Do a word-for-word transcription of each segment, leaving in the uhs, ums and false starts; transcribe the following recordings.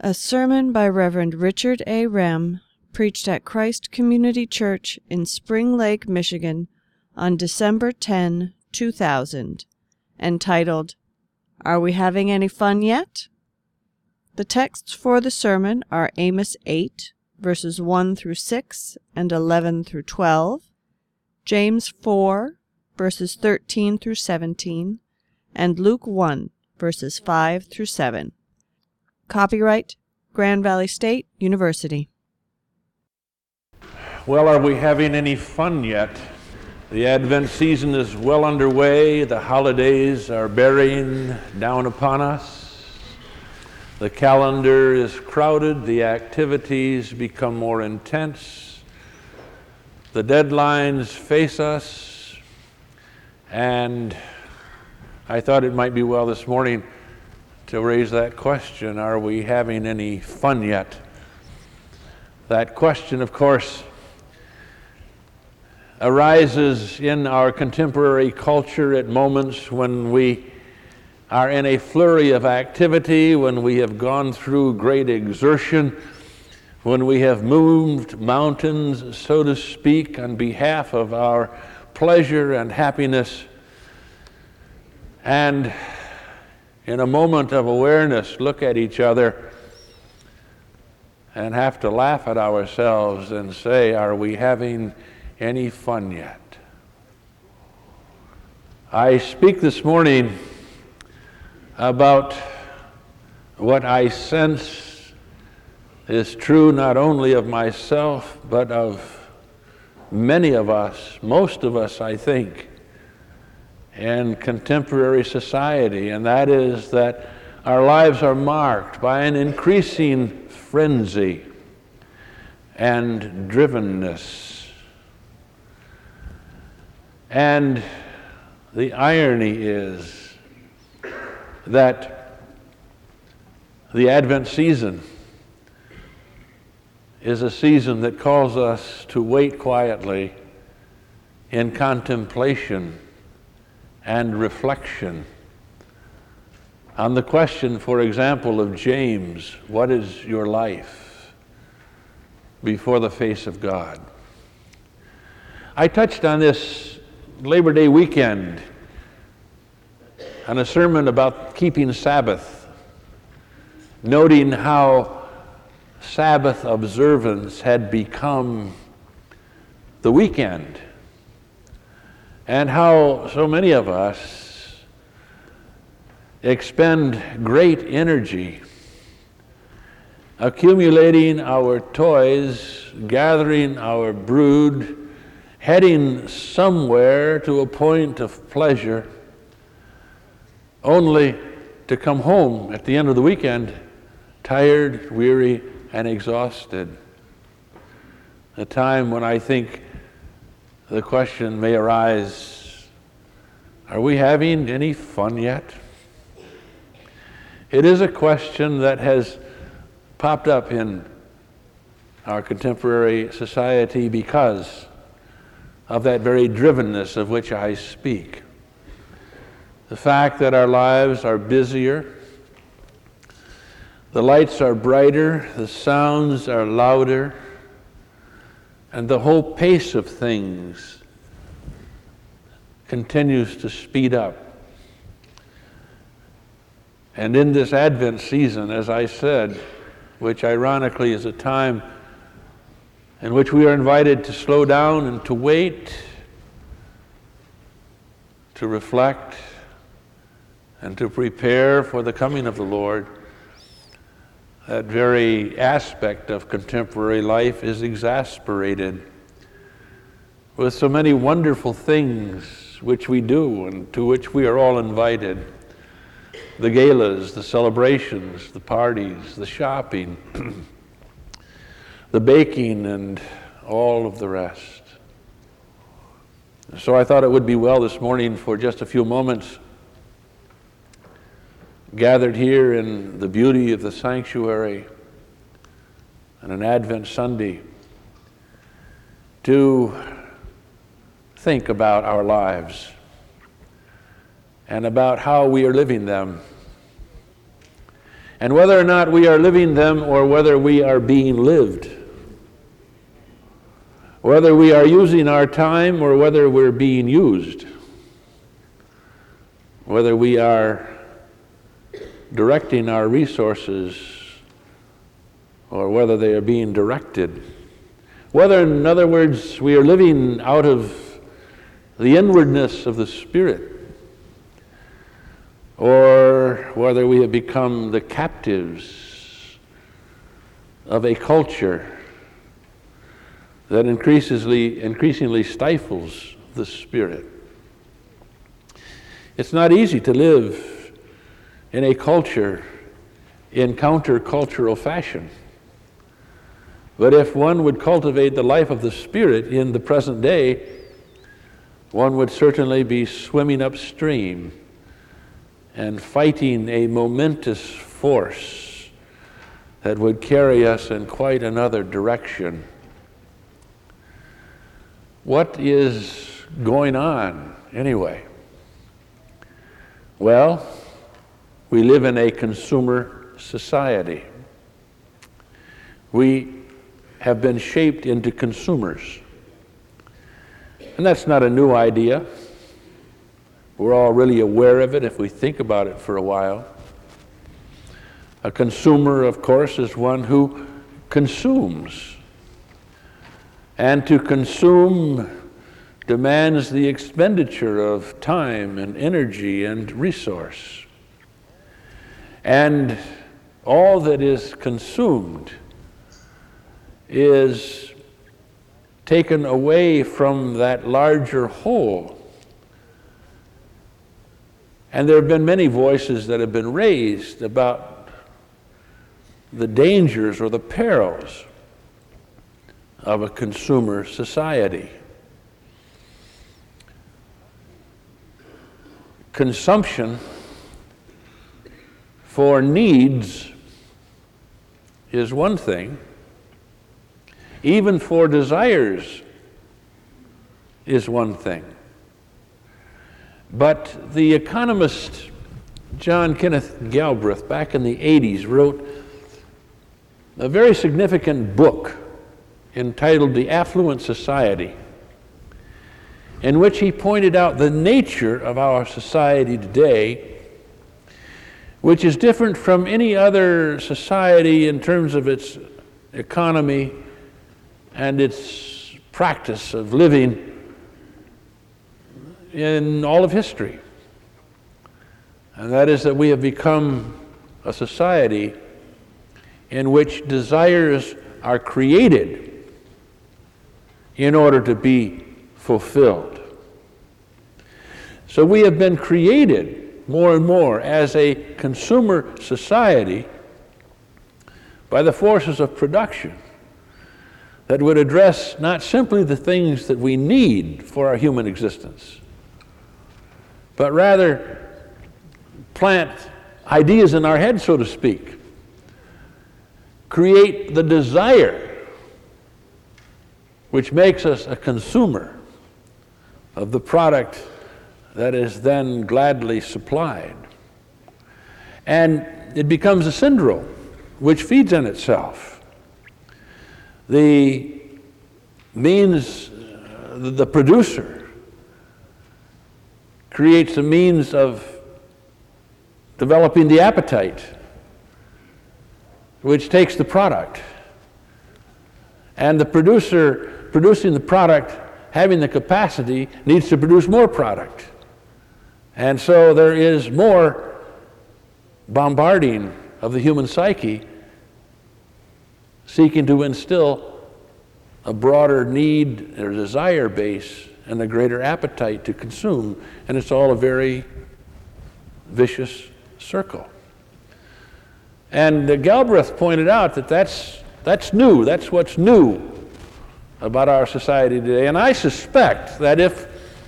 A sermon by Reverend Richard A. Rem, preached at Christ Community Church in Spring Lake, Michigan, on December tenth, two thousand, entitled, Are We Having Any Fun Yet? The texts for the sermon are Amos eight, verses one through six and eleven through twelve, James four, verses thirteen through seventeen, and Luke one, verses five through seven. Copyright, Grand Valley State University. Well, are we having any fun yet? The Advent season is well underway. The holidays are bearing down upon us. The calendar is crowded. The activities become more intense. The deadlines face us. And I thought it might be well this morning to raise that question, are we having any fun yet? That question, of course, arises in our contemporary culture at moments when we are in a flurry of activity, when we have gone through great exertion, when we have moved mountains, so to speak, on behalf of our pleasure and happiness. And in a moment of awareness, look at each other and have to laugh at ourselves and say, are we having any fun yet? I speak this morning about what I sense is true not only of myself, but of many of us, most of us, I think, in contemporary society, and that is that our lives are marked by an increasing frenzy and drivenness. And the irony is that the Advent season is a season that calls us to wait quietly in contemplation and reflection on the question, for example, of James, what is your life before the face of God? I touched on this Labor Day weekend on a sermon about keeping Sabbath, noting how Sabbath observance had become the weekend, and how so many of us expend great energy accumulating our toys, gathering our brood, heading somewhere to a point of pleasure, only to come home at the end of the weekend tired, weary, and exhausted. A time when I think the question may arise, are we having any fun yet? It is a question that has popped up in our contemporary society because of that very drivenness of which I speak. The fact that our lives are busier, the lights are brighter, the sounds are louder, and the whole pace of things continues to speed up. And in this Advent season, as I said, which ironically is a time in which we are invited to slow down and to wait, to reflect, and to prepare for the coming of the Lord, that very aspect of contemporary life is exasperated with so many wonderful things which we do and to which we are all invited. The galas, the celebrations, the parties, the shopping, the baking, and all of the rest. So I thought it would be well this morning for just a few moments, gathered here in the beauty of the sanctuary on an Advent Sunday, to think about our lives and about how we are living them, and whether or not we are living them or whether we are being lived. Whether we are using our time or whether we're being used. Whether we are directing our resources or whether they are being directed. Whether, in other words, we are living out of the inwardness of the Spirit, or whether we have become the captives of a culture that increasingly, increasingly stifles the Spirit. It's not easy to live in a culture in countercultural fashion. But if one would cultivate the life of the Spirit in the present day, one would certainly be swimming upstream and fighting a momentous force that would carry us in quite another direction. What is going on anyway? Well, we live in a consumer society. We have been shaped into consumers. And that's not a new idea. We're all really aware of it if we think about it for a while. A consumer, of course, is one who consumes. And to consume demands the expenditure of time and energy and resource. And all that is consumed is taken away from that larger whole. And there have been many voices that have been raised about the dangers or the perils of a consumer society. Consumption for needs is one thing. Even for desires is one thing. But the economist John Kenneth Galbraith, back in the eighties, wrote a very significant book entitled The Affluent Society, in which he pointed out the nature of our society today, which is different from any other society in terms of its economy and its practice of living in all of history. And that is that we have become a society in which desires are created in order to be fulfilled. So we have been created more and more as a consumer society by the forces of production that would address not simply the things that we need for our human existence, but rather plant ideas in our head, so to speak, create the desire which makes us a consumer of the product that is then gladly supplied. And it becomes a syndrome which feeds on itself. The means, uh, the producer creates a means of developing the appetite, which takes the product. And the producer producing the product, having the capacity, needs to produce more product. And so there is more bombarding of the human psyche, seeking to instill a broader need or desire base and a greater appetite to consume. And it's all a very vicious circle. And uh, Galbraith pointed out that that's, that's new. That's what's new about our society today. And I suspect that if,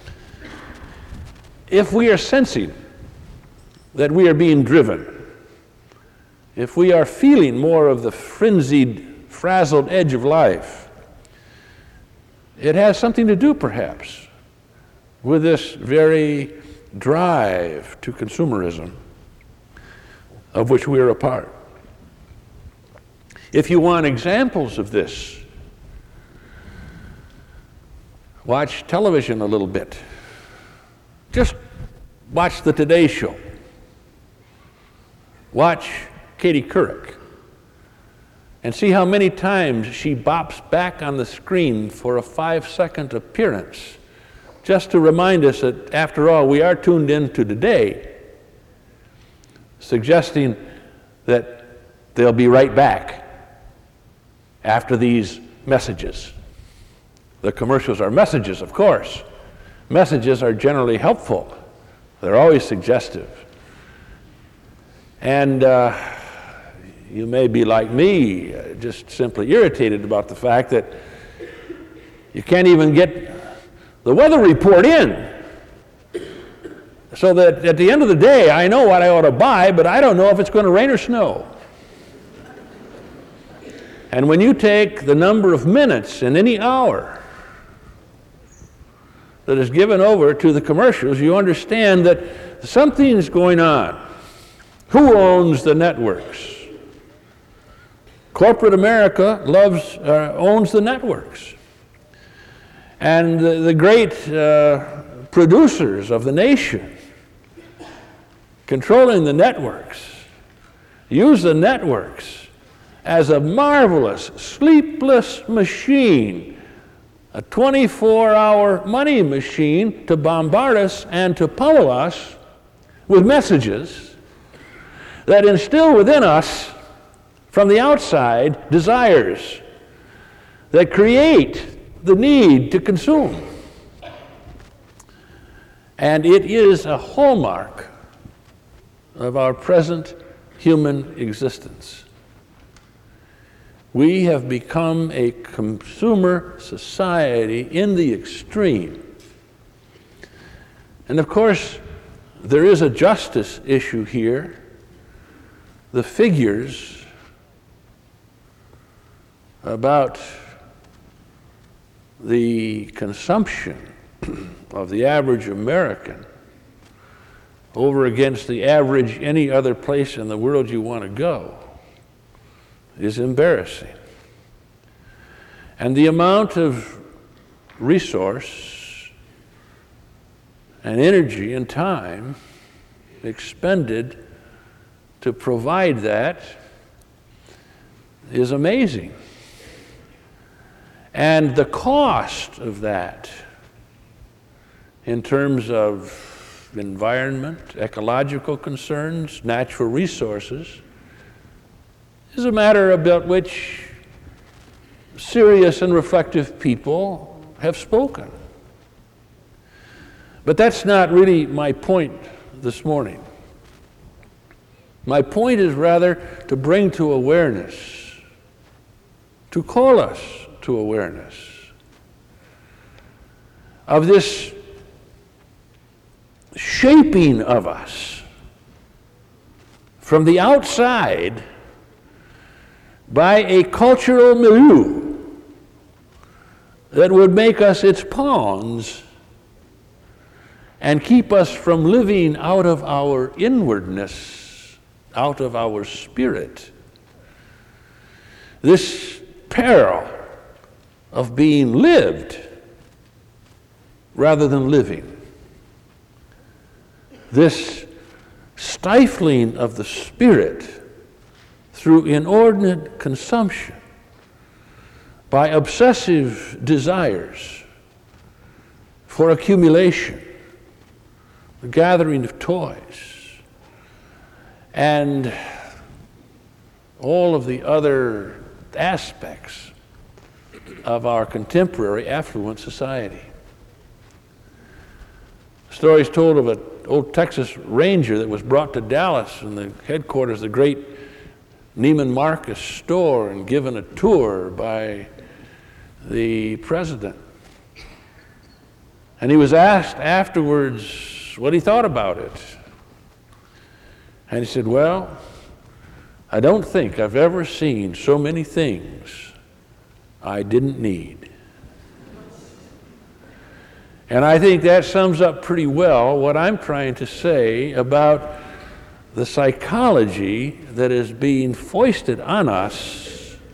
if we are sensing that we are being driven, if we are feeling more of the frenzied, frazzled edge of life, it has something to do, perhaps, with this very drive to consumerism of which we are a part. If you want examples of this, watch television a little bit. Just watch the Today Show. Watch Katie Couric and see how many times she bops back on the screen for a five-second appearance, just to remind us that, after all, we are tuned in to today, suggesting that they'll be right back after these messages. The commercials are messages, of course. Messages are generally helpful. They're always suggestive. And uh, you may be like me, uh, just simply irritated about the fact that you can't even get the weather report in. So that at the end of the day, I know what I ought to buy, but I don't know if it's going to rain or snow. And when you take the number of minutes in any hour that is given over to the commercials, you understand that something's going on. Who owns the networks? Corporate America loves, uh, owns the networks. And the, the great uh, producers of the nation, controlling the networks, use the networks as a marvelous, sleepless machine, a twenty-four hour money machine to bombard us and to pummel us with messages that instill within us, from the outside, desires that create the need to consume. And it is a hallmark of our present human existence. We have become a consumer society in the extreme. And of course, there is a justice issue here. The figures about the consumption of the average American over against the average any other place in the world you want to go is embarrassing. And the amount of resource and energy and time expended to provide that is amazing. And the cost of that in terms of environment, ecological concerns, natural resources, is a matter about which serious and reflective people have spoken. But that's not really my point this morning. My point is rather to bring to awareness, to call us to awareness of this shaping of us from the outside by a cultural milieu that would make us its pawns and keep us from living out of our inwardness, out of our spirit. This peril of being lived rather than living. This stifling of the spirit through inordinate consumption by obsessive desires for accumulation, the gathering of toys, and all of the other aspects of our contemporary affluent society. Stories told of an old Texas Ranger that was brought to Dallas in the headquarters of the great Neiman Marcus store and given a tour by the president. And he was asked afterwards what he thought about it. And he said, well, I don't think I've ever seen so many things I didn't need. And I think that sums up pretty well what I'm trying to say about the psychology that is being foisted on us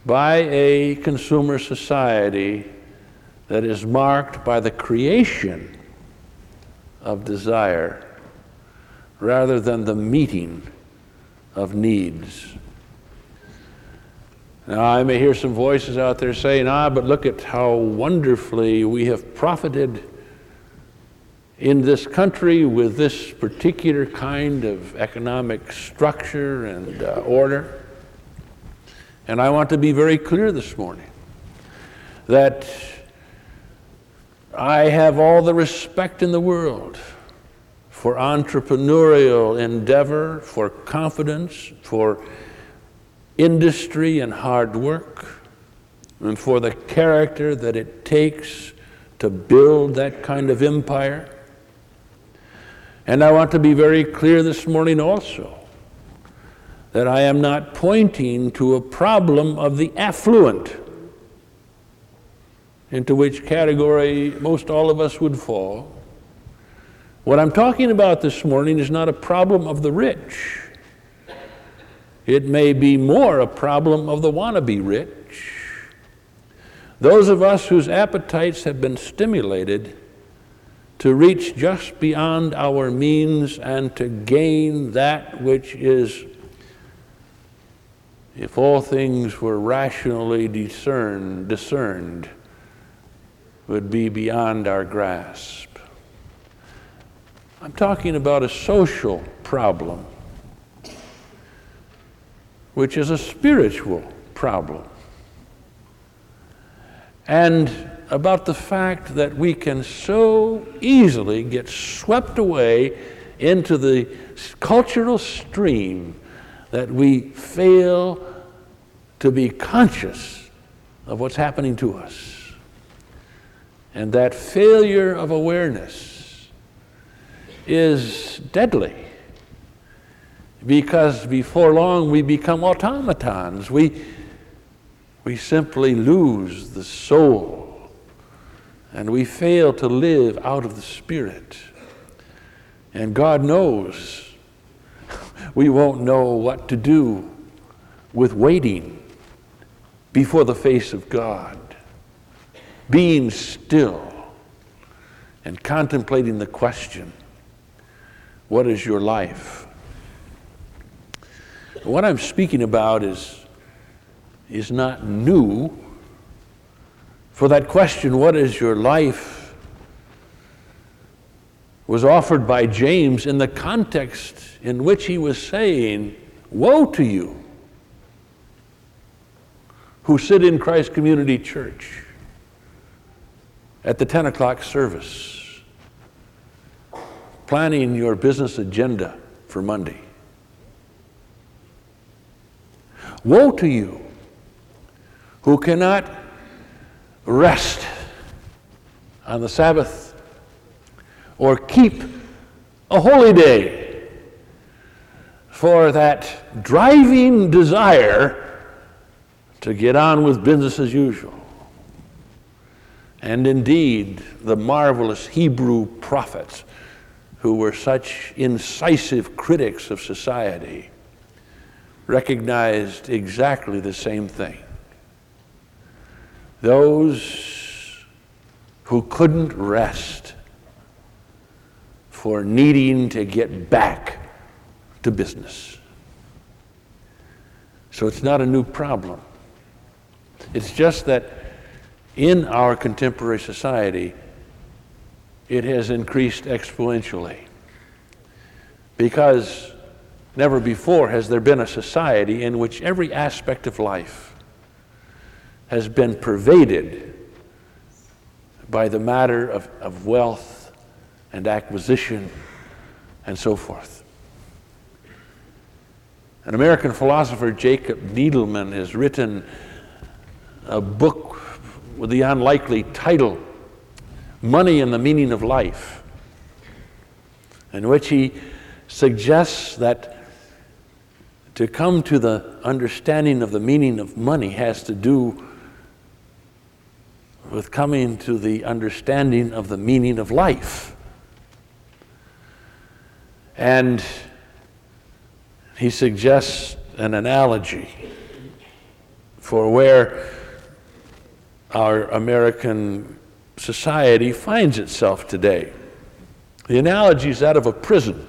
by a consumer society that is marked by the creation of desire rather than the meeting of needs. Now, I may hear some voices out there saying, ah, but look at how wonderfully we have profited in this country with this particular kind of economic structure and uh, order. And I want to be very clear this morning that I have all the respect in the world for entrepreneurial endeavor, for confidence, for industry and hard work, and for the character that it takes to build that kind of empire. And I want to be very clear this morning also that I am not pointing to a problem of the affluent, into which category most all of us would fall. What I'm talking about this morning is not a problem of the rich. It may be more a problem of the wannabe rich. Those of us whose appetites have been stimulated to reach just beyond our means and to gain that which is, if all things were rationally discerned, discerned, would be beyond our grasp. I'm talking about a social problem, which is a spiritual problem, and about the fact that we can so easily get swept away into the cultural stream that we fail to be conscious of what's happening to us. And that failure of awareness is deadly, because before long we become automatons. We, we simply lose the soul, and we fail to live out of the Spirit. And God knows we won't know what to do with waiting before the face of God, being still and contemplating the question, what is your life? What I'm speaking about is, is not new. For that question, what is your life, was offered by James in the context in which he was saying, woe to you who sit in Christ Community Church at the ten o'clock service, planning your business agenda for Monday. Woe to you who cannot rest on the Sabbath or keep a holy day for that driving desire to get on with business as usual. And indeed, the marvelous Hebrew prophets, who were such incisive critics of society, recognized exactly the same thing. Those who couldn't rest for needing to get back to business. So it's not a new problem. It's just that in our contemporary society, it has increased exponentially, because never before has there been a society in which every aspect of life has been pervaded by the matter of, of wealth and acquisition and so forth. An American philosopher, Jacob Needleman, has written a book with the unlikely title, Money and the Meaning of Life, in which he suggests that to come to the understanding of the meaning of money has to do with coming to the understanding of the meaning of life. And he suggests an analogy for where our American society finds itself today. The analogy is that of a prison.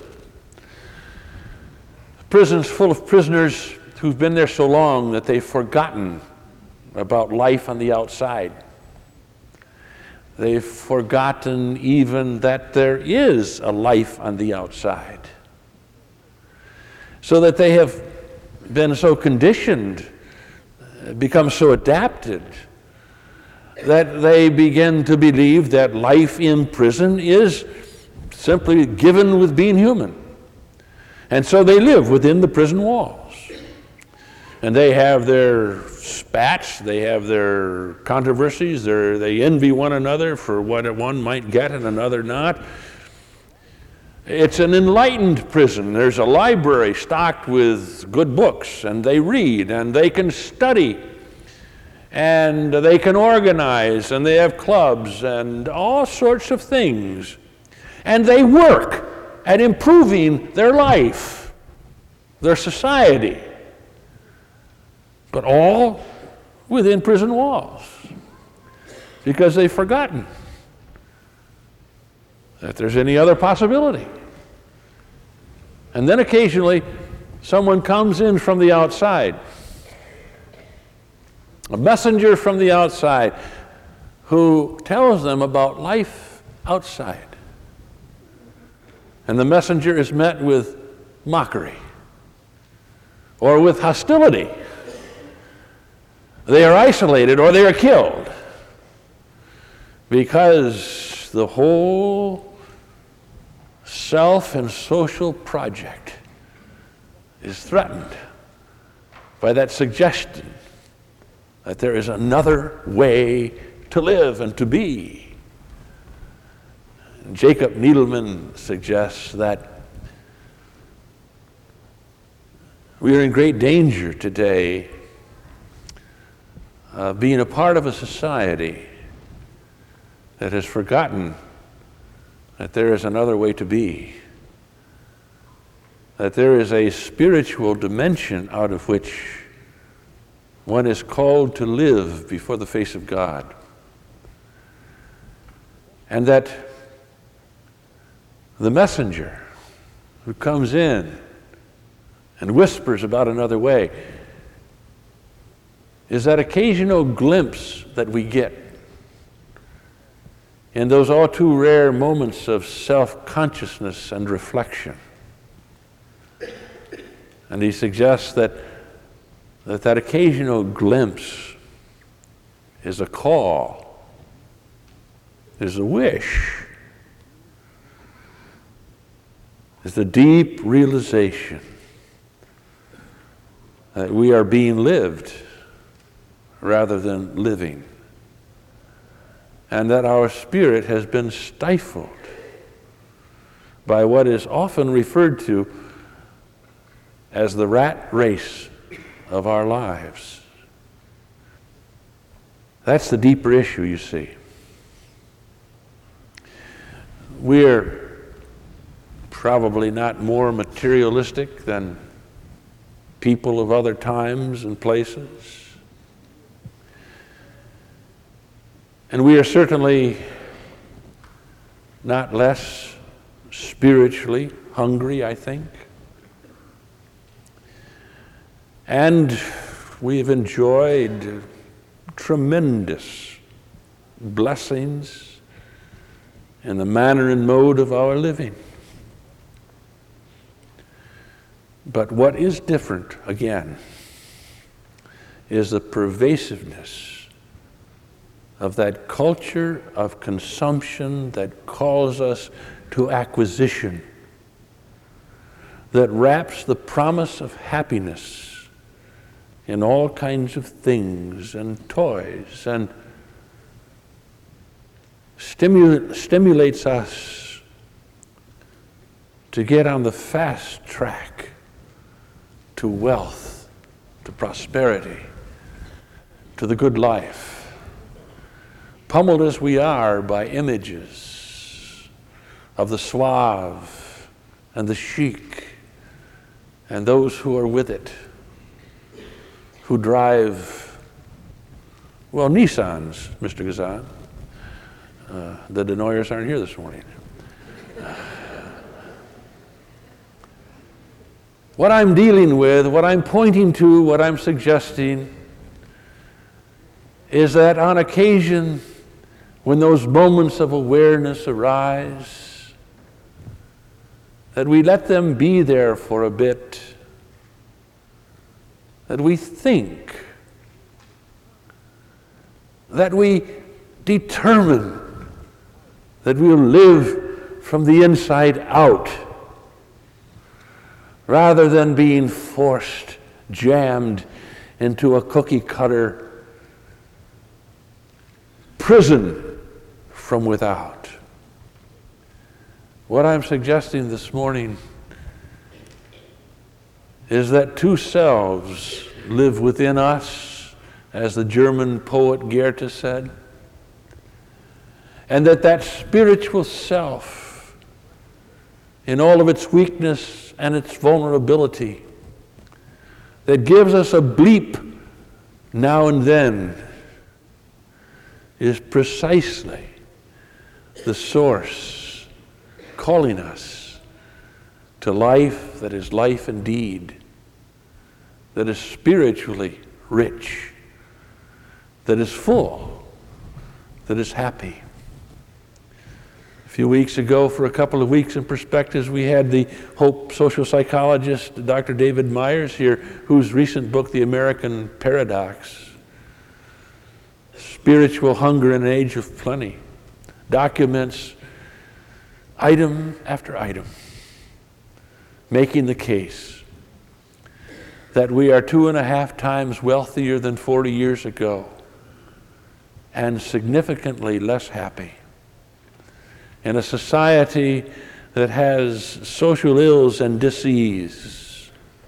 A prison's full of prisoners who've been there so long that they've forgotten about life on the outside. They've forgotten even that there is a life on the outside. So that they have been so conditioned, become so adapted, that they begin to believe that life in prison is simply given with being human. And so they live within the prison walls. And they have their spats, they have their controversies, their, they envy one another for what one might get and another not. It's an enlightened prison. There's a library stocked with good books, and they read, and they can study, and they can organize, and they have clubs, and all sorts of things. And they work at improving their life, their society, but all within prison walls, because they've forgotten that there's any other possibility. And then occasionally someone comes in from the outside, a messenger from the outside, who tells them about life outside. And the messenger is met with mockery or with hostility. They are isolated or they are killed because the whole self and social project is threatened by that suggestion that there is another way to live and to be. Jacob Needleman suggests that we are in great danger today of being a part of a society that has forgotten that there is another way to be, that there is a spiritual dimension out of which one is called to live before the face of God, and that the messenger who comes in and whispers about another way is that occasional glimpse that we get in those all too rare moments of self-consciousness and reflection. And he suggests that that, that occasional glimpse is a call, is a wish, is the deep realization that we are being lived rather than living, and that our spirit has been stifled by what is often referred to as the rat race of our lives. That's the deeper issue, you see. We're probably not more materialistic than people of other times and places. And we are certainly not less spiritually hungry, I think. And we've enjoyed tremendous blessings in the manner and mode of our living. But what is different, again, is the pervasiveness of that culture of consumption that calls us to acquisition, that wraps the promise of happiness in all kinds of things and toys, and stimul- stimulates us to get on the fast track to wealth, to prosperity, to the good life, pummeled as we are by images of the suave and the chic and those who are with it, who drive Well, Nissans, Mister Gazan. Uh, the Denoyers aren't here this morning. What I'm dealing with, what I'm pointing to, what I'm suggesting is that on occasion, when those moments of awareness arise, that we let them be there for a bit, that we think, that we determine that we'll live from the inside out, rather than being forced, jammed into a cookie-cutter prison from without. What I'm suggesting this morning is that two selves live within us, as the German poet Goethe said, and that that spiritual self, in all of its weakness and its vulnerability, that gives us a bleep now and then, is precisely the source calling us to life that is life indeed, that is spiritually rich, that is full, that is happy. A few weeks ago, for a couple of weeks in Perspectives, we had the Hope social psychologist, Doctor David Myers here, whose recent book, The American Paradox, Spiritual Hunger in an Age of Plenty, documents item after item, making the case that we are two and a half times wealthier than forty years ago and significantly less happy. In a society that has social ills and disease,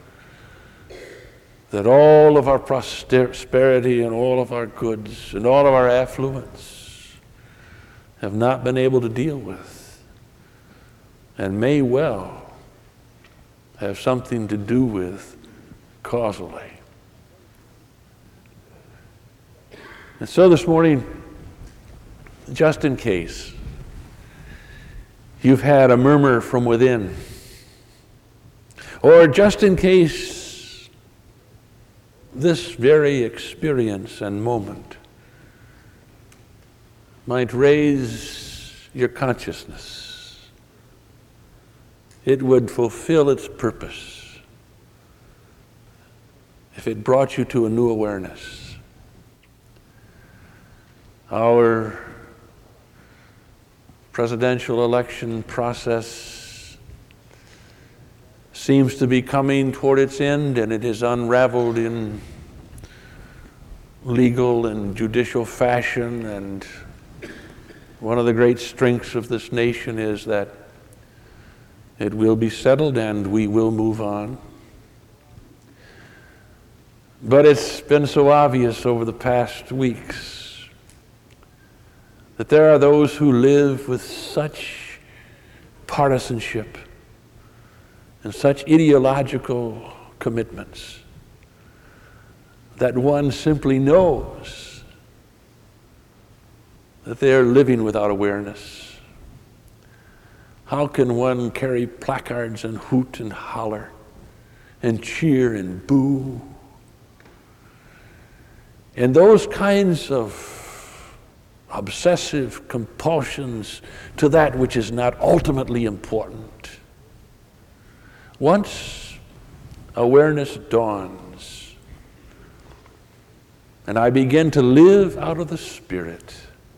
that all of our prosperity and all of our goods and all of our affluence have not been able to deal with, and may well have something to do with causally. And so this morning, just in case you've had a murmur from within, or just in case this very experience and moment might raise your consciousness, it would fulfill its purpose if it brought you to a new awareness. Our presidential election process seems to be coming toward its end, and it is unraveled in legal and judicial fashion. And one of the great strengths of this nation is that it will be settled and we will move on. But it's been so obvious over the past weeks that there are those who live with such partisanship and such ideological commitments that one simply knows that they are living without awareness. How can one carry placards and hoot and holler and cheer and boo? And those kinds of obsessive compulsions to that which is not ultimately important. Once awareness dawns and I begin to live out of the Spirit,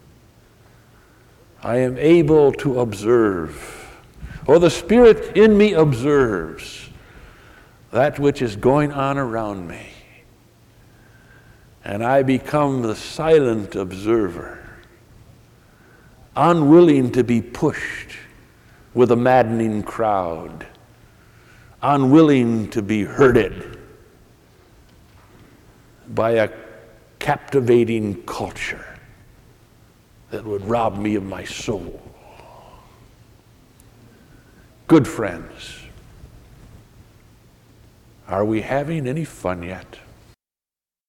I am able to observe, or the Spirit in me observes, that which is going on around me. And I become the silent observer, unwilling to be pushed with a maddening crowd, unwilling to be herded by a captivating culture that would rob me of my soul. Good friends, are we having any fun yet?